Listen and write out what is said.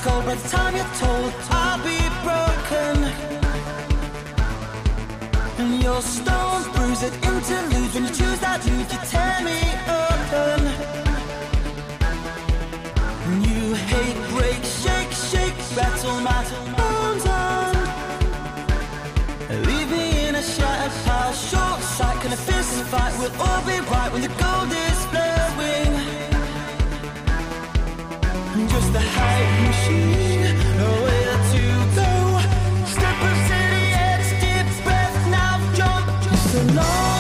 cold by the time you're told I'll be broken. And you're stone, bruise it interlude. When you choose that move, you tear me open. And you hate, break, shake, shake, rattle my bones on. Leave me in a shattered pile, short sight, can a fist fight? We'll all be right when the gold is flowing. Just a hype machine, nowhere to go. Step up to the edge, deep breath, now jump. Just a long